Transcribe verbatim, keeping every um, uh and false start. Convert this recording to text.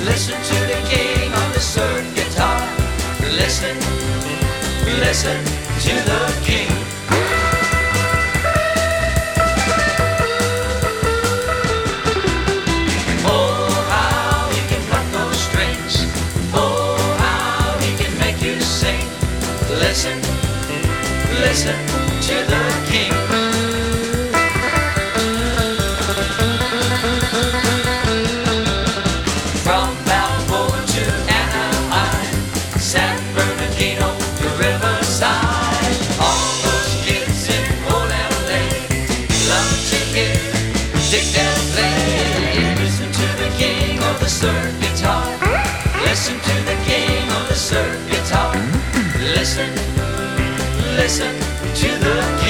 Listen to the king on the surf guitar. Listen, listen to the king. Oh, how he can pluck those strings. Oh, how he can make you sing. Listen, listen to the king. From Balboa to Anaheim, San Bernardino to Riverside, all those kids in old L A love to hear Dick and play. Listen to the king of the surf guitar. Listen to the king of the surf guitar. Listen, listen to the king.